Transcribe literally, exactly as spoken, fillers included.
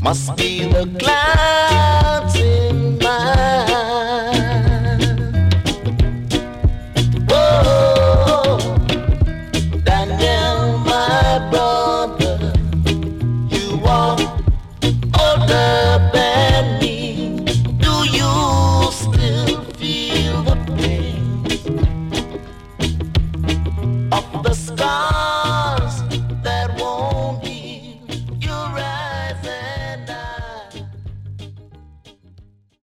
Must be the clouds in my oh, Daniel, my brother, you are older than me. Do you still feel the pain of the scar?